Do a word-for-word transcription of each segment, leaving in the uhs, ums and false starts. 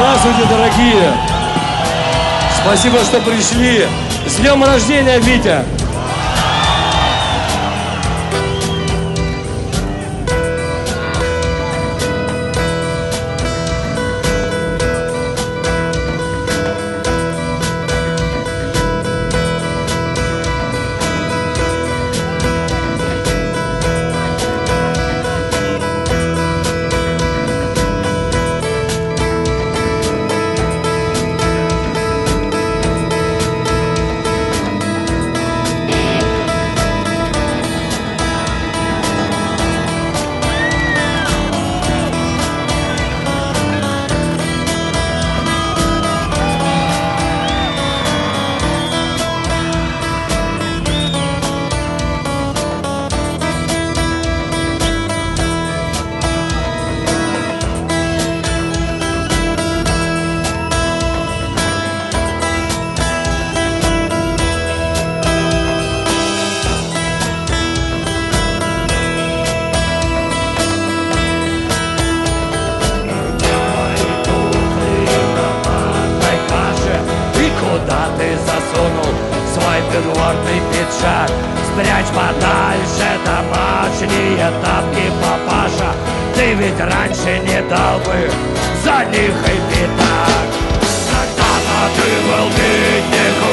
Здравствуйте, дорогие! Спасибо, что пришли. С днем рождения, Витя! Придворный пиджак, спрячь подальше домашние тапки, папаша. Ты ведь раньше не дал бы за них и пятак. Когда-то ты был бедняку,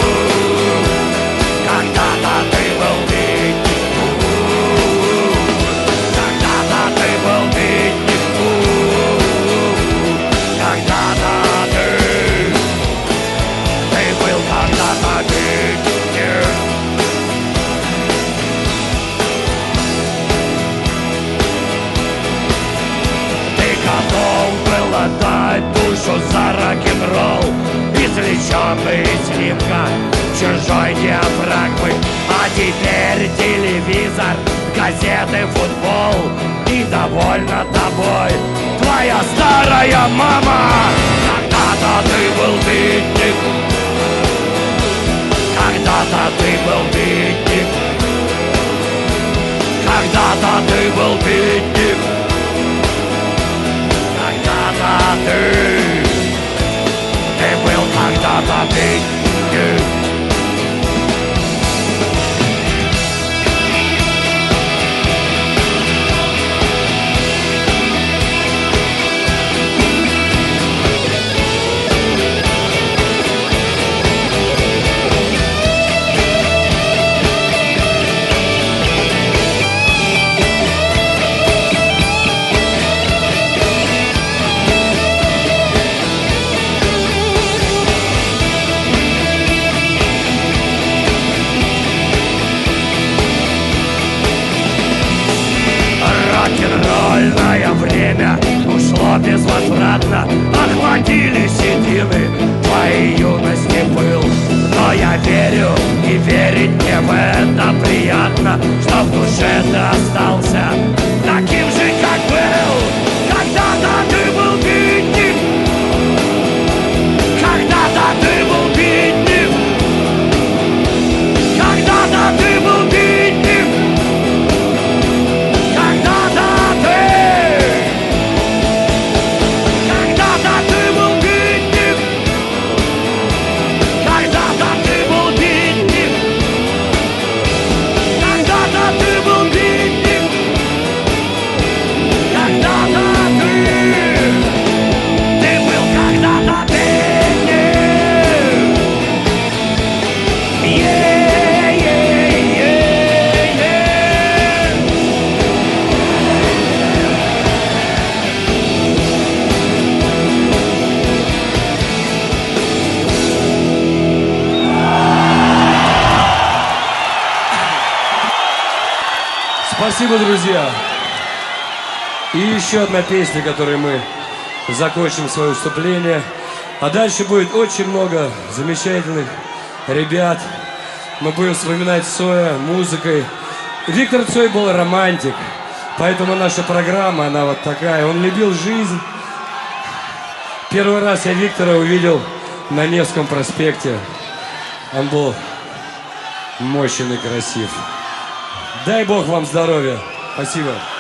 когда-то ты был бедняку, когда-то ты был бедняку, когда-то ты, ты был когда-то бедняк. Отдать душу за рок-н-ролл, извлеченный из слепка чужой диафрагмы. А теперь телевизор, газеты, футбол, и довольна тобой твоя старая мама. Когда-то ты был бедняк, когда-то ты был бедняк, когда-то ты был бедняк. Ты, ты был когда-то бедняк. Рок-н-ролльное время ушло безвозвратно, охватили седины твоей юности пыл. Но я верю, и верить мне в это приятно, что в душе ты остался таким же, как был. Когда-то ты был бедняк, когда-то ты был бедняк, когда-то ты был бедняк. Спасибо, друзья. И еще одна песня, которой мы закончим свое выступление. А дальше будет очень много замечательных ребят. Мы будем вспоминать Цоя музыкой. Виктор Цой был романтик, поэтому наша программа, она вот такая. Он любил жизнь. Первый раз я Виктора увидел на Невском проспекте. Он был мощный и красив. Дай Бог вам здоровья. Спасибо.